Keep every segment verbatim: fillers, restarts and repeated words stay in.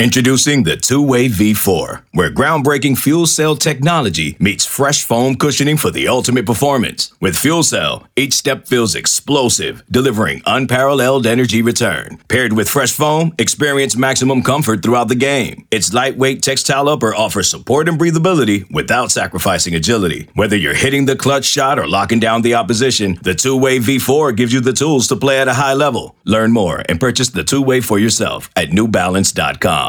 Introducing the Two-Way V four, where groundbreaking fuel cell technology meets fresh foam cushioning for the ultimate performance. With fuel cell, each step feels explosive, delivering unparalleled energy return. Paired with fresh foam, experience maximum comfort throughout the game. Its lightweight textile upper offers support and breathability without sacrificing agility. Whether you're hitting the clutch shot or locking down the opposition, the Two-Way V four gives you the tools to play at a high level. Learn more and purchase the Two-Way for yourself at new balance dot com.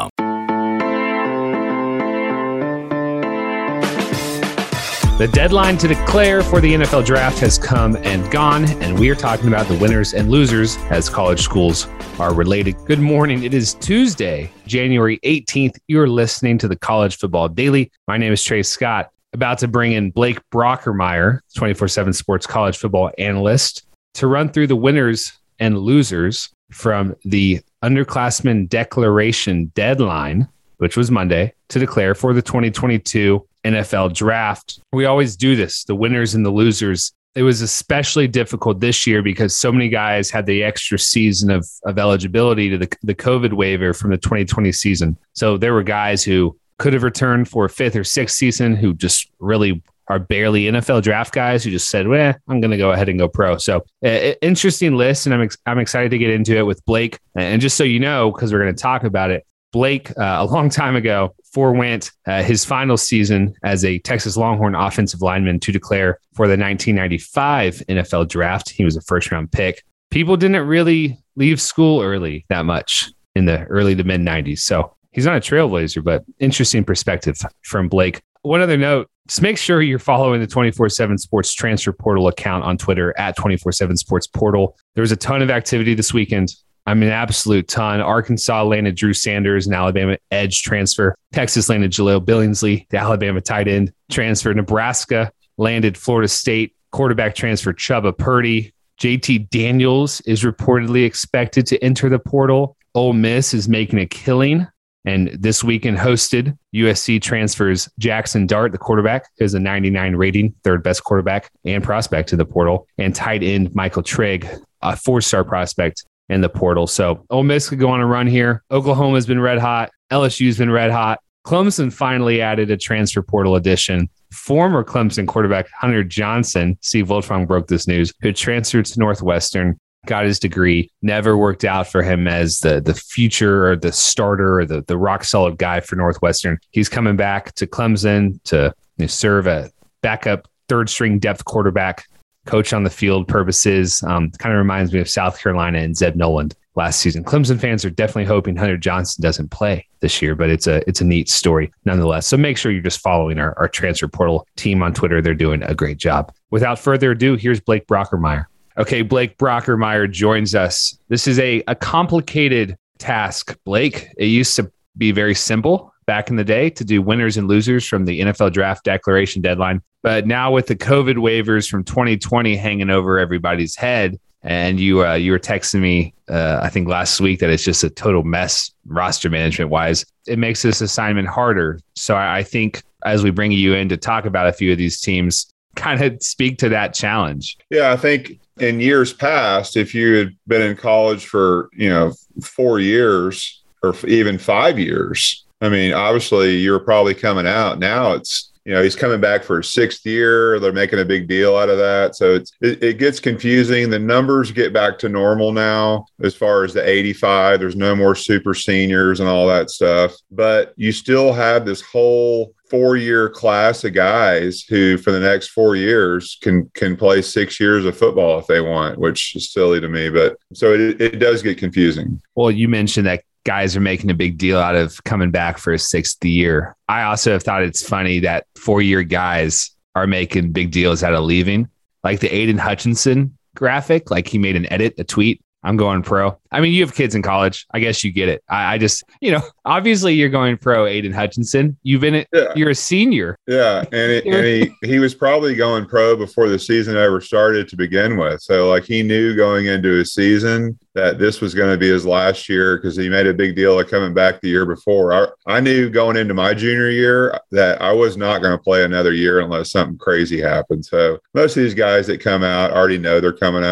The deadline to declare for the N F L draft has come and gone, and we are talking about the winners and losers as college schools are related. Good morning. It is Tuesday, January eighteenth. You're listening to the College Football Daily. My name is Trey Scott, about to bring in Blake Brockermeyer, twenty-four seven Sports college football analyst, to run through the winners and losers from the underclassmen declaration deadline, which was Monday, to declare for the twenty twenty-two N F L draft. We always do this, the winners and the losers. It was especially difficult this year because so many guys had the extra season of, of eligibility to the, the COVID waiver from the twenty twenty season. So there were guys who could have returned for a fifth or sixth season who just really are barely N F L draft guys who just said, well, I'm going to go ahead and go pro. So uh, interesting list, and I'm ex- I'm excited to get into it with Blake. And just so you know, because we're going to talk about it, Blake, uh, a long time ago, forewent uh, his final season as a Texas Longhorn offensive lineman to declare for the nineteen ninety-five N F L draft. He was a first-round pick. People didn't really leave school early that much in the early to mid-nineties. So he's not a trailblazer, but interesting perspective from Blake. One other note, just make sure you're following the twenty-four seven Sports Transfer Portal account on Twitter at twenty-four seven Sports Portal. There was a ton of activity this weekend. I mean, absolute ton. Arkansas landed Drew Sanders, an Alabama edge transfer. Texas landed Jaleel Billingsley, the Alabama tight end transfer. Nebraska landed Florida State quarterback transfer Chubba Purdy. J T Daniels is reportedly expected to enter the portal. Ole Miss is making a killing, and this weekend hosted U S C transfers Jackson Dart, the quarterback, who has a ninety-nine rating, third best quarterback and prospect to the portal, and tight end Michael Trigg, a four-star prospect in the portal. So Ole Miss could go on a run here. Oklahoma's been red hot. L S U's been red hot. Clemson finally added a transfer portal addition. Former Clemson quarterback Hunter Johnson, Steve Wiltfong broke this news, who transferred to Northwestern, got his degree, never worked out for him as the, the future or the starter or the, the rock solid guy for Northwestern. He's coming back to Clemson to you know, serve a backup third string depth quarterback, coach on the field purposes. Um, kind of reminds me of South Carolina and Zeb Noland last season. Clemson fans are definitely hoping Hunter Johnson doesn't play this year, but it's a it's a neat story nonetheless. So make sure you're just following our, our transfer portal team on Twitter. They're doing a great job. Without further ado, here's Blake Brockermeyer. Okay, Blake Brockermeyer joins us. This is a, a complicated task, Blake. It used to be very simple back in the day to do winners and losers from the N F L draft declaration deadline. But now with the COVID waivers from twenty twenty hanging over everybody's head, and you uh, you were texting me, uh, I think last week, that it's just a total mess roster management wise. It makes this assignment harder. So I, I think as we bring you in to talk about a few of these teams, kind of speak to that challenge. Yeah, I think in years past, if you had been in college for, you know, four years or even five years, I mean, obviously you're probably coming out. Now it's, you know, he's coming back for his sixth year. They're making a big deal out of that. So it's, it, it gets confusing. The numbers get back to normal now as far as the eighty-five. There's no more super seniors and all that stuff. But you still have this whole four-year class of guys who for the next four years can can play six years of football if they want, which is silly to me. But so it, it does get confusing. Well, you mentioned that guys are making a big deal out of coming back for a sixth year. I also have thought it's funny that four-year guys are making big deals out of leaving. Like the Aiden Hutchinson graphic, like he made an edit, a tweet. I'm going pro. I mean, you have kids in college. I guess you get it. I, I just, you know, obviously you're going pro, Aiden Hutchinson. You've been, yeah. You're a senior. Yeah. And, it, and he, he was probably going pro before the season ever started to begin with. So like he knew going into his season that this was going to be his last year because he made a big deal of coming back the year before. I, I knew going into my junior year that I was not going to play another year unless something crazy happened. So most of these guys that come out already know they're coming out.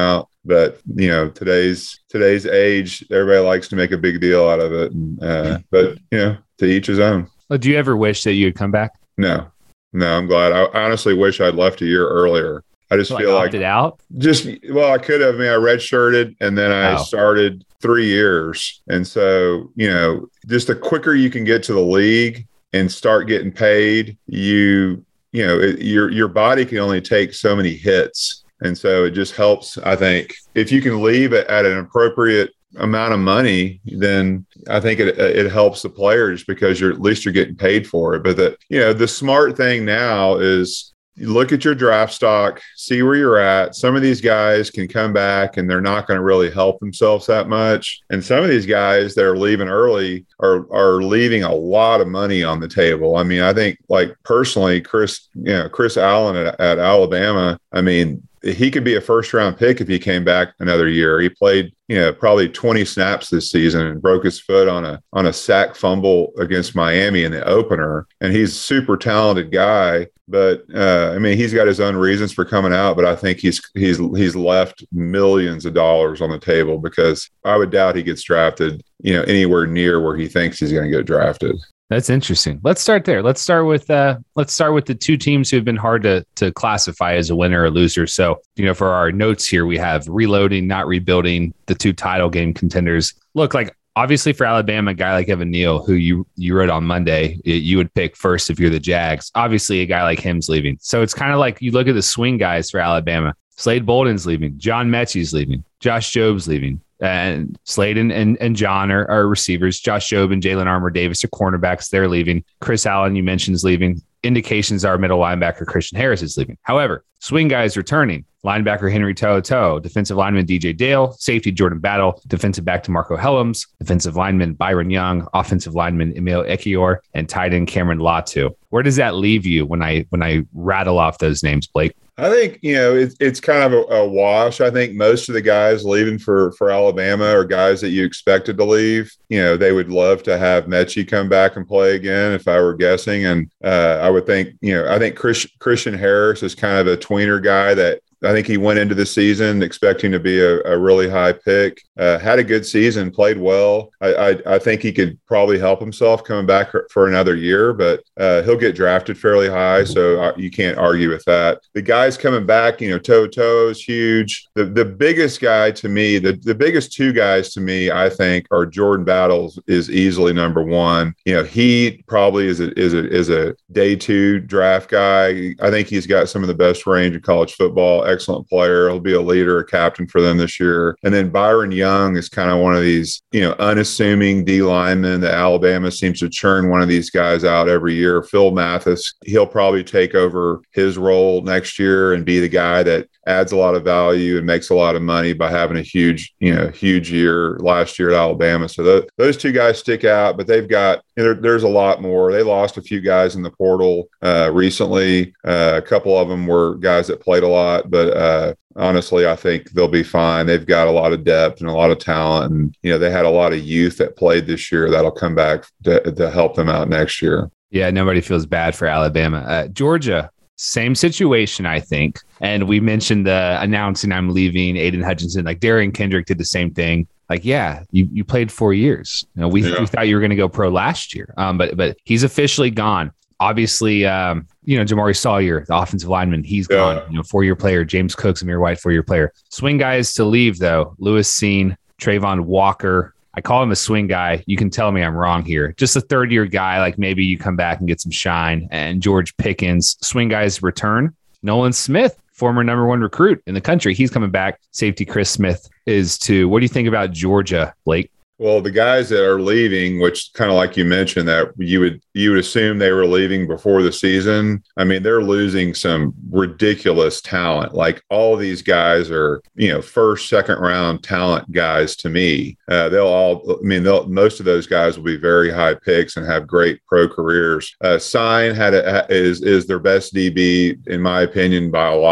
but you know, today's today's age, everybody likes to make a big deal out of it. And, uh, but you know, to each his own. Well, do you ever wish that you had come back? No, no, I'm glad. I honestly wish I'd left a year earlier. I just like feel like opted out. Just well, I could have. I mean, I redshirted and then I Oh. started three years, and so you know, just the quicker you can get to the league and start getting paid, you you know, it, your your body can only take so many hits, and so it just helps. I think if you can leave it at an appropriate amount of money, then I think it it helps the players because you're at least you're getting paid for it. But that you know, the smart thing now is you look at your draft stock, see where you're at. Some of these guys can come back and they're not going to really help themselves that much. And some of these guys that are leaving early are are leaving a lot of money on the table. I mean, I think like personally, Chris, you know, Chris Allen at, at Alabama, I mean, he could be a first round pick if he came back another year. He played, you know, probably twenty snaps this season and broke his foot on a on a sack fumble against Miami in the opener. And he's a super talented guy, but uh, I mean, he's got his own reasons for coming out. But I think he's he's he's left millions of dollars on the table because I would doubt he gets drafted, you know, anywhere near where he thinks he's going to get drafted. That's interesting. Let's start there. Let's start with uh, let's start with the two teams who have been hard to to classify as a winner or loser. So, you know, for our notes here, we have reloading, not rebuilding, the two title game contenders. Look, like obviously for Alabama, a guy like Evan Neal, who you you wrote on Monday, you would pick first if you're the Jags. Obviously, a guy like him's leaving. So it's kind of like you look at the swing guys for Alabama. Slade Bolden's leaving. John Mechie's leaving. Josh Job's leaving. And Slade and, and, and John are, are receivers. Josh Jobe and Jalen Armour Davis are cornerbacks. They're leaving. Chris Allen, you mentioned, is leaving. Indications are middle linebacker Christian Harris is leaving. However, swing guys returning. Linebacker Henry To'oTo'o, defensive lineman D J Dale, safety Jordan Battle, defensive back DeMarco Helms, defensive lineman Byron Young, offensive lineman Emil Ekiyor, and tight end Cameron Latu. Where does that leave you when I when I rattle off those names, Blake? I think, you know, it's it's kind of a, a wash. I think most of the guys leaving for, for Alabama are guys that you expected to leave. You know, they would love to have Mechie come back and play again, if I were guessing. And uh, I would think, you know, I think Chris, Christian Harris is kind of a tweener guy that I think he went into the season expecting to be a, a really high pick, uh, had a good season, played well. I, I, I think he could probably help himself coming back for another year, but uh, he'll get drafted fairly high, so you can't argue with that. The guys coming back, you know, To'oTo'o is huge. The the biggest guy to me, the, the biggest two guys to me, I think, are Jordan Battles is easily number one. You know, he probably is a, is a, is a day two draft guy. I think he's got some of the best range in college football. Excellent player. He'll be a leader, a captain for them this year. And then Byron Young is kind of one of these, you know, unassuming D linemen that Alabama seems to churn one of these guys out every year. Phil Mathis, he'll probably take over his role next year and be the guy that adds a lot of value and makes a lot of money by having a huge, you know, huge year last year at Alabama. So th- those two guys stick out, but they've got, you know, there, there's a lot more. They lost a few guys in the portal uh, recently. Uh, a couple of them were guys that played a lot, but uh, honestly, I think they'll be fine. They've got a lot of depth and a lot of talent. And, you know, they had a lot of youth that played this year that'll come back to, to help them out next year. Yeah, nobody feels bad for Alabama. Uh, Georgia, same situation, I think. And we mentioned the announcing I'm leaving, Aiden Hutchinson, like Darian Kendrick did the same thing. Like, yeah, you, you played four years. You know, we, yeah. we thought you were going to go pro last year, um, but but he's officially gone. Obviously, um, you know, Jamari Sawyer, the offensive lineman, he's yeah. gone. You know, four-year player. James Cooks, Amir White, four-year player. Swing guys to leave, though. Lewis Cine, Trayvon Walker. I call him a swing guy. You can tell me I'm wrong here. Just a third-year guy, like maybe you come back and get some shine. And George Pickens, swing guys return. Nolan Smith, former number one recruit in the country. He's coming back. Safety Chris Smith is too. What do you think about Georgia, Blake? Well, the guys that are leaving, which kind of like you mentioned, that you would you would assume they were leaving before the season. I mean, they're losing some ridiculous talent. Like all these guys are, you know, first, second round talent guys to me. Uh, they'll all, I mean, they'll, most of those guys will be very high picks and have great pro careers. Uh, Sign had a, is is their best D B in my opinion by a lot.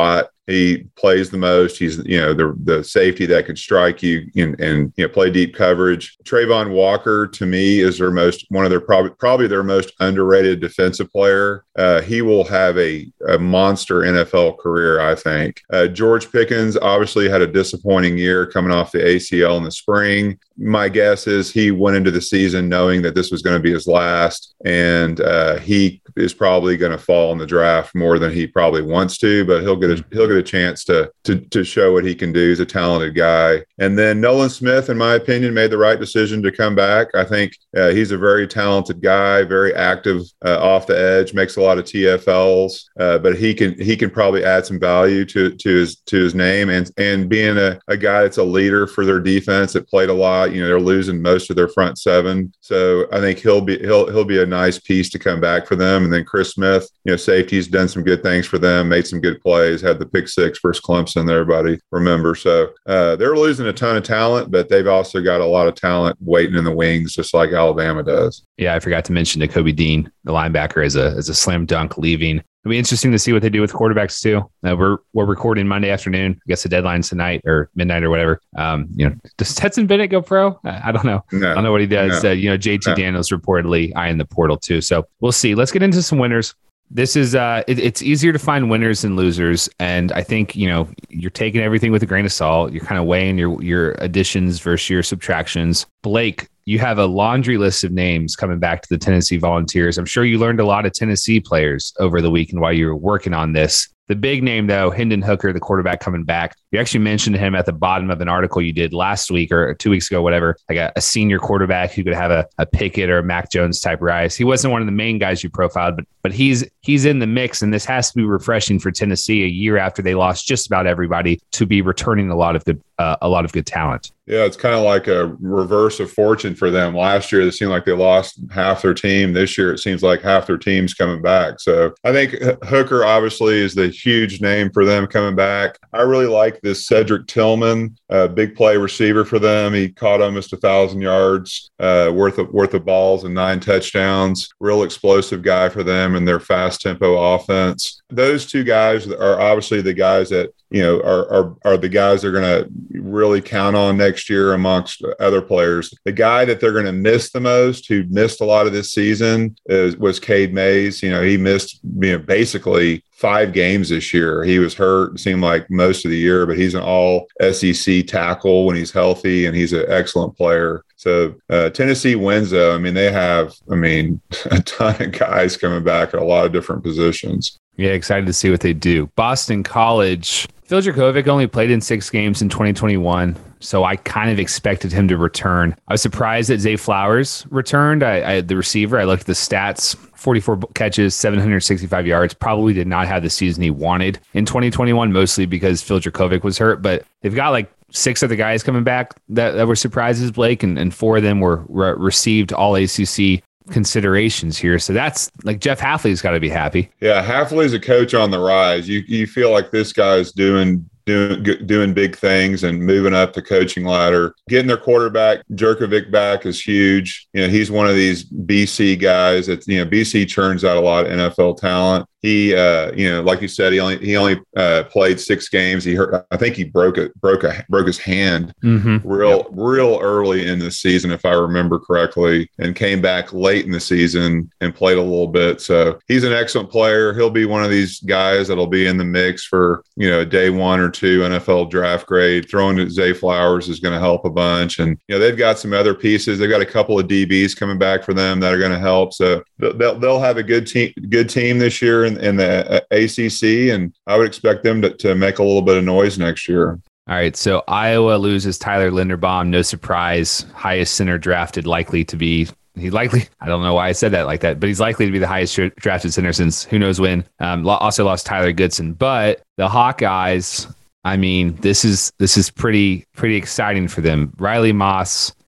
He plays the most. He's, you know, the the safety that can strike you and, and you know, play deep coverage. Travon Walker, to me, is their most one of their probably probably their most underrated defensive player. Uh, he will have a, a monster N F L career, I think. Uh, George Pickens obviously had a disappointing year coming off the A C L in the spring. My guess is he went into the season knowing that this was going to be his last, and uh, he is probably going to fall in the draft more than he probably wants to, but he'll get a, he'll get a chance to, to to show what he can do. He's a talented guy. And then Nolan Smith, in my opinion, made the right decision to come back. I think uh, he's a very talented guy, very active uh, off the edge, makes a lot of T F Ls, uh, but he can he can probably add some value to to his to his name, and and being a, a guy that's a leader for their defense that played a lot. You know, they're losing most of their front seven, so I think he'll be he'll he'll be a nice piece to come back for them. And then Chris Smith, you know, safety's done some good things for them, made some good plays, had the pick six versus Clemson that everybody remember. So uh, they're losing a ton of talent, but they've also got a lot of talent waiting in the wings, just like Alabama does. Yeah, I forgot to mention Nakobe Dean, the linebacker, as a as a slam dunk leaving. It'll be interesting to see what they do with quarterbacks too. Uh, we're we're recording Monday afternoon. I guess the deadline's tonight or midnight or whatever. Um, you know, does Stetson Bennett go pro? I, I don't know. No, I don't know what he does. No. Uh, you know, J T no. Daniels reportedly eyeing the portal too. So we'll see. Let's get into some winners. This is uh, it, it's easier to find winners than losers, and I think you know you're taking everything with a grain of salt. You're kind of weighing your your additions versus your subtractions. Blake, you have a laundry list of names coming back to the Tennessee Volunteers. I'm sure you learned a lot of Tennessee players over the weekend while you were working on this. The big name, though, Hendon Hooker, the quarterback coming back. You actually mentioned him at the bottom of an article you did last week or two weeks ago, whatever, like a, a senior quarterback who could have a, a Pickett or a Mac Jones type rise. He wasn't one of the main guys you profiled, but but he's he's in the mix, and this has to be refreshing for Tennessee a year after they lost just about everybody to be returning a lot of good uh, a lot of good talent. Yeah, it's kind of like a reverse of fortune for them. Last year, it seemed like they lost half their team. This year, it seems like half their team's coming back. So I think Hooker obviously is the huge name for them coming back. I really like this Cedric Tillman, a big play receiver for them. He caught almost a thousand yards uh, worth of worth of balls and nine touchdowns. Real explosive guy for them and their fast tempo offense. Those two guys are obviously the guys that you know are are, are the guys they're going to really count on next year amongst other players. The guy that they're going to miss the most, who missed a lot of this season, is was Cade Mays. You know, he missed you know basically five games this year. He was hurt, it seemed like most of the year, but he's an all S E C tackle when he's healthy, and he's an excellent player. So uh, Tennessee wins, though. I mean, they have, I mean, a ton of guys coming back at a lot of different positions. Yeah, excited to see what they do. Boston College. Phil Jurkovec only played in six games in twenty twenty-one, so I kind of expected him to return. I was surprised that Zay Flowers returned. I, I the receiver, I looked at the stats, forty-four catches, seven hundred sixty-five yards, probably did not have the season he wanted in twenty twenty-one, mostly because Phil Jurkovec was hurt, but they've got like six other guys coming back that, that were surprises, Blake, and, and four of them were, were received all A C C considerations here. So that's like Jeff Hafley's got to be happy. Yeah, Hafley's a coach on the rise. You you feel like this guy's doing doing doing big things and moving up the coaching ladder. Getting their quarterback Jurkovec back is huge. You know, he's one of these B C guys that, you know, B C churns out a lot of N F L talent. He, uh, you know, like you said, he only he only uh, played six games. He hurt. I think he broke it, broke a broke his hand mm-hmm. real yep. real early in the season, if I remember correctly, and came back late in the season and played a little bit. So he's an excellent player. He'll be one of these guys that'll be in the mix for, you know, day one or two N F L draft grade. Throwing to Zay Flowers is going to help a bunch, and you know they've got some other pieces. They've got a couple of D Bs coming back for them that are going to help. So they'll they'll have a good team good team this year in, in the A C C, and I would expect them to, to make a little bit of noise next year. All right, so Iowa loses Tyler Linderbaum. No surprise, highest center drafted, likely to be. He likely, I don't know why I said that like that, but he's likely to be the highest drafted center since who knows when. Um, also lost Tyler Goodson, but the Hawkeyes, I mean, this is this is pretty pretty exciting for them. Riley Moss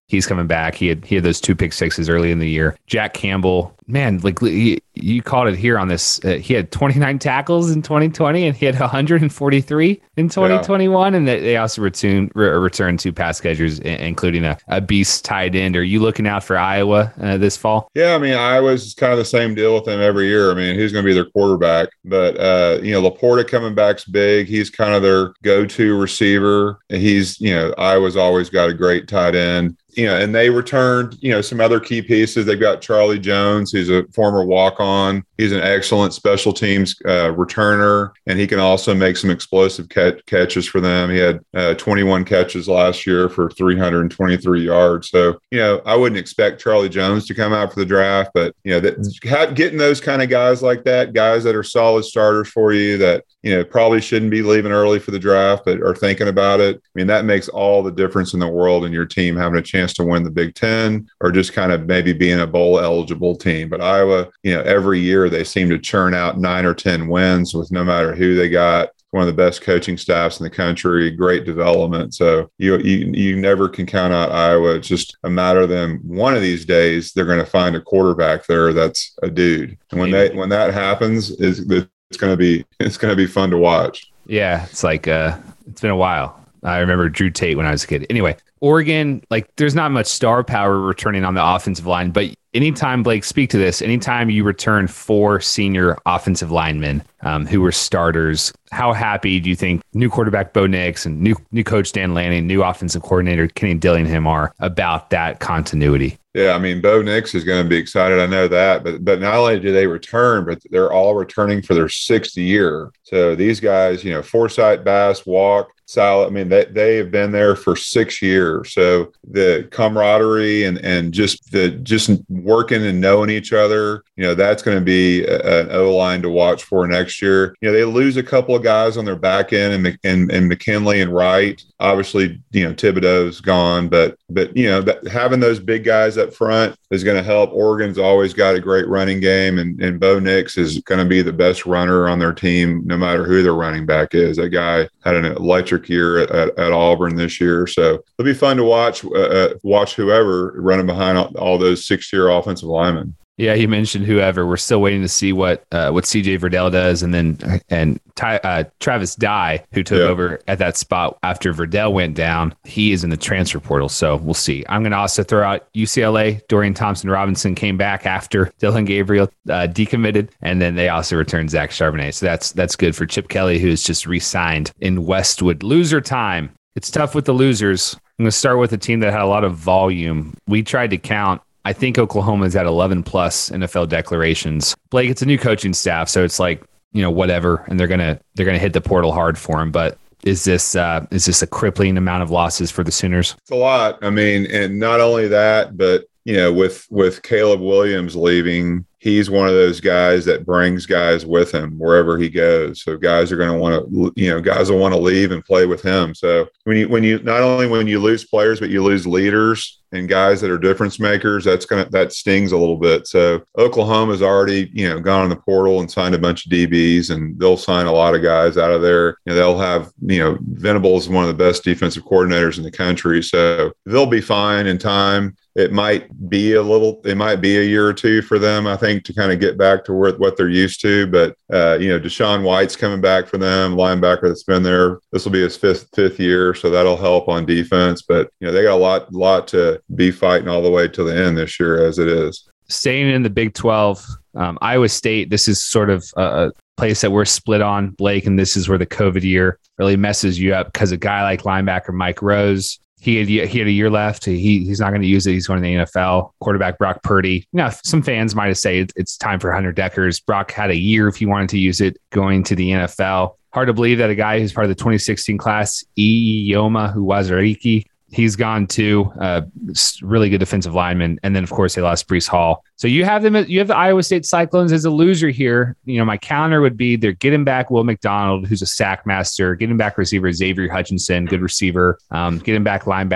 He's coming back. He had he had those two pick sixes early in the year. Jack Campbell, man, like he, you called it here on this. Uh, he had twenty-nine tackles in twenty twenty, and he had one hundred forty-three in twenty twenty-one. Yeah. And they, they also return re- returned two pass catchers, including a, a beast tight end. Are you looking out for Iowa uh, this fall? Yeah, I mean, Iowa's kind of the same deal with them every year. I mean, who's going to be their quarterback? But uh, you know, Laporta coming back's big. He's kind of their go-to receiver. He's you know, Iowa's always got a great tight end. You know, and they returned, you know, some other key pieces. They've got Charlie Jones, who's a former walk-on. He's an excellent special teams uh, returner, and he can also make some explosive catch- catches for them. He had uh, twenty-one catches last year for three hundred twenty-three yards. So, you know, I wouldn't expect Charlie Jones to come out for the draft, but, you know, that, have, getting those kind of guys like that, guys that are solid starters for you that, you know, probably shouldn't be leaving early for the draft, but are thinking about it. I mean, that makes all the difference in the world in your team having a chance to win the Big Ten or just kind of maybe being a bowl eligible team. But Iowa, you know, every year they seem to churn out nine or ten wins with no matter who they got. One of the best coaching staffs in the country, great development. So you you you never can count out Iowa. It's just a matter of them. One of these days, they're going to find a quarterback there that's a dude. And when they when that happens, is it's going to be it's going to be fun to watch. Yeah, it's like uh, it's been a while. I remember Drew Tate when I was a kid. Anyway, Oregon, like there's not much star power returning on the offensive line, but anytime, Blake, speak to this, anytime you return four senior offensive linemen um, who were starters, how happy do you think new quarterback Bo Nix and new new coach Dan Lanning, new offensive coordinator Kenny Dillingham are about that continuity? Yeah, I mean, Bo Nix is going to be excited. I know that. But but not only do they return, but they're all returning for their sixth year. So these guys, you know, Forsythe, Bass, Walk, Sal, I mean, they, they have been there for six years. So the camaraderie and, and just the just working and knowing each other, you know, that's going to be a, an O-line to watch for next year. You know, they lose a couple of guys on their back end and, and, and McKinley and Wright. Obviously, you know, Thibodeau's gone, but, but you know, that, having those big guys up front is going to help. Oregon's always got a great running game, and, and Bo Nix is going to be the best runner on their team, no matter who their running back is. That guy had an electric year at, at, at Auburn this year. So it'll be fun to watch, uh, watch whoever running behind all, all those six-year offensive linemen. Yeah, you mentioned whoever. We're still waiting to see what uh, what C J Verdell does, and then and Ty, uh, Travis Dye, who took yeah. over at that spot after Verdell went down. He is in the transfer portal, so we'll see. I'm going to also throw out U C L A. Dorian Thompson-Robinson came back after Dylan Gabriel uh, decommitted, and then they also returned Zach Charbonnet. So that's that's good for Chip Kelly, who has just re-signed in Westwood. Loser time. It's tough with the losers. I'm going to start with a team that had a lot of volume. We tried to count. I think Oklahoma's at eleven plus N F L declarations. Blake, it's a new coaching staff, so it's like, you know, whatever, and they're gonna they're gonna hit the portal hard for him. But is this uh, is this a crippling amount of losses for the Sooners? It's a lot. I mean, and not only that, but you know, with with Caleb Williams leaving, he's one of those guys that brings guys with him wherever he goes. So guys are going to want to, you know, guys will want to leave and play with him. So when you, when you, not only when you lose players, but you lose leaders and guys that are difference makers, that's going to, that stings a little bit. So Oklahoma's already, you know, gone in the portal and signed a bunch of D Bs, and they'll sign a lot of guys out of there. You know, they'll have, you know, Venables is one of the best defensive coordinators in the country. So they'll be fine in time. It might be a little, it might be a year or two for them, I think, to kind of get back to where, what they're used to. But, uh, you know, Deshaun White's coming back for them, linebacker that's been there. This will be his fifth, fifth year. So that'll help on defense. But, you know, they got a lot, lot to be fighting all the way to the end this year as it is. Staying in the Big twelve, um, Iowa State, this is sort of a place that we're split on, Blake, and this is where the COVID year really messes you up because a guy like linebacker Mike Rose, He had, he had a year left. He He's not going to use it. He's going to the N F L. Quarterback Brock Purdy. You know, some fans might have said it's time for Hunter Deckers. Brock had a year if he wanted to use it going to the N F L. Hard to believe that a guy who's part of the twenty sixteen class, Ioma Uwazurike, he's gone too. Uh, really good defensive lineman. And then, of course, they lost Breece Hall. So you have them. You have the Iowa State Cyclones as a loser here. You know, my counter would be they're getting back Will McDonald, who's a sack master, getting back receiver Xavier Hutchinson, good receiver, um, getting back linebacker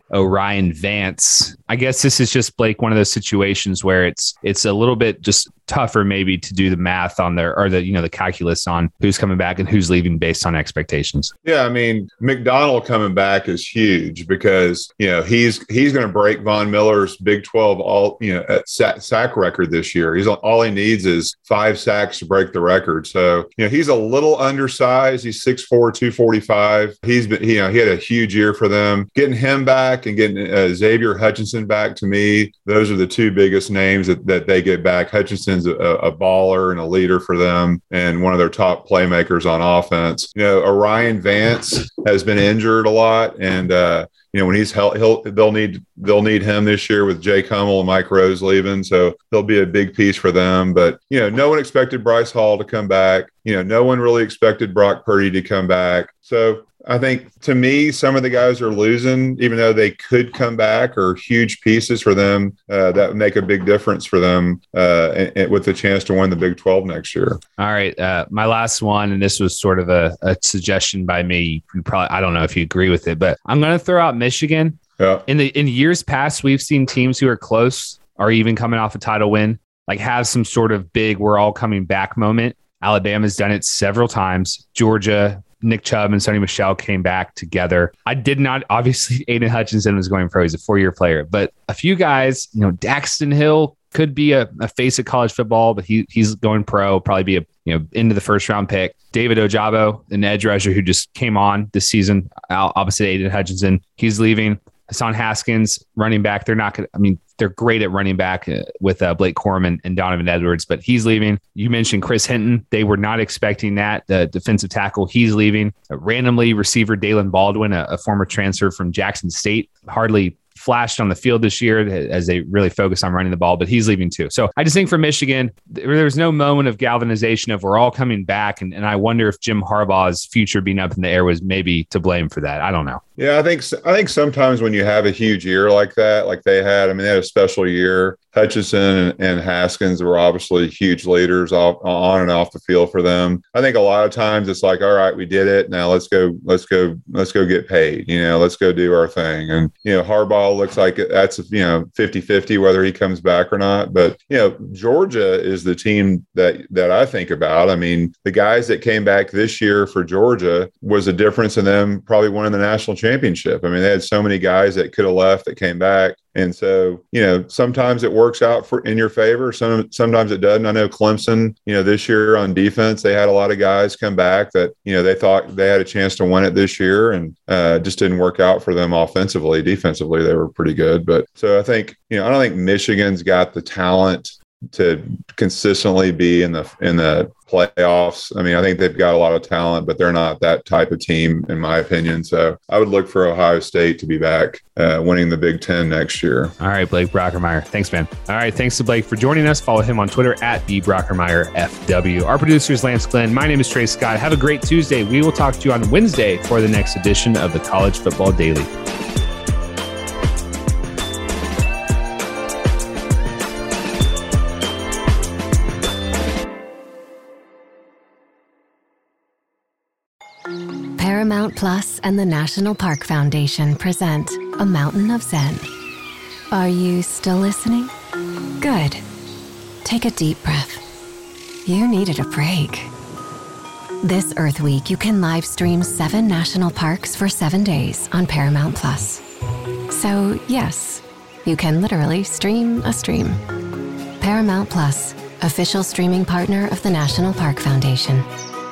O'Rien Vance. I guess this is just, Blake, one of those situations where it's it's a little bit just tougher maybe to do the math on their, or the, you know, the calculus on who's coming back and who's leaving based on expectations. Yeah, I mean, McDonald coming back is huge because, you know, he's he's going to break Von Miller's Big twelve all, you know, sack, sack record this year. He's all he needs is five sacks to break the record. So, you know, he's a little undersized. He's six four, two forty-five. He's been, you know, he had a huge year for them. Getting him back and getting uh, Xavier Hutchinson back, to me, those are the two biggest names that, that they get back. Hutchinson's a, a baller and a leader for them and one of their top playmakers on offense. You know, O'Rien Vance has been injured a lot, and uh, you know, when he's he'll, he'll they'll need they'll need him this year with Jake Hummel and Mike Rose leaving, so he'll be a big piece for them. But you know, no one expected Bryce Hall to come back. You know, no one really expected Brock Purdy to come back. So I think, to me, some of the guys are losing, even though they could come back, are huge pieces for them uh, that would make a big difference for them uh, and, and with the chance to win the Big twelve next year. All right. Uh, my last one, and this was sort of a, a suggestion by me. You probably, I don't know if you agree with it, but I'm going to throw out Michigan. Yeah. In the in years past, we've seen teams who are close or even coming off a title win, like have some sort of big, we're all coming back moment. Alabama's done it several times. Georgia, Nick Chubb and Sonny Michel came back together. I did not, obviously, Aiden Hutchinson was going pro. He's a four-year player. But a few guys, you know, Daxton Hill could be a, a face of college football, but he he's going pro, probably be a, you know, into the first-round pick. David Ojabo, an edge rusher who just came on this season, opposite Aiden Hutchinson. He's leaving. Hassan Haskins, running back. They're not going to, I mean, they're great at running back uh, with uh, Blake Corum and, and Donovan Edwards, but he's leaving. You mentioned Chris Hinton. They were not expecting that. The defensive tackle, he's leaving. Uh, randomly, receiver Dalen Baldwin, a, a former transfer from Jackson State, hardly flashed on the field this year as they really focus on running the ball, but he's leaving too. So I just think for Michigan, there was no moment of galvanization of we're all coming back. And, and I wonder if Jim Harbaugh's future being up in the air was maybe to blame for that. I don't know. Yeah, I think I think sometimes when you have a huge year like that, like they had, I mean, they had a special year. Hutchinson and, and Haskins were obviously huge leaders off, on and off the field for them. I think a lot of times it's like, all right, we did it. Now let's go, let's go, let's go get paid. You know, let's go do our thing. And, you know, Harbaugh looks like that's, you know, fifty-fifty whether he comes back or not. But, you know, Georgia is the team that, that I think about. I mean, the guys that came back this year for Georgia was a difference in them probably winning the national championship. I mean, they had so many guys that could have left that came back. And so, you know, sometimes it works out for in your favor. Some, sometimes it doesn't. I know Clemson, you know, this year on defense, they had a lot of guys come back that, you know, they thought they had a chance to win it this year and uh, just didn't work out for them offensively. Defensively, they were pretty good. But so I think, you know, I don't think Michigan's got the talent to consistently be in the in the playoffs. I mean, I think they've got a lot of talent, but they're not that type of team, in my opinion. So I would look for Ohio State to be back uh, winning the Big Ten next year. All right, Blake Brockermeyer. Thanks, man. All right, thanks to Blake for joining us. Follow him on Twitter at B Brockermeyer F W. Our producer is Lance Glenn. My name is Trey Scott. Have a great Tuesday. We will talk to you on Wednesday for the next edition of the College Football Daily. Paramount Plus and the National Park Foundation present A Mountain of Zen. Are you still listening? Good. Take a deep breath. You needed a break. This Earth Week, you can live stream seven national parks for seven days on Paramount Plus. So, yes, you can literally stream a stream. Paramount Plus, official streaming partner of the National Park Foundation.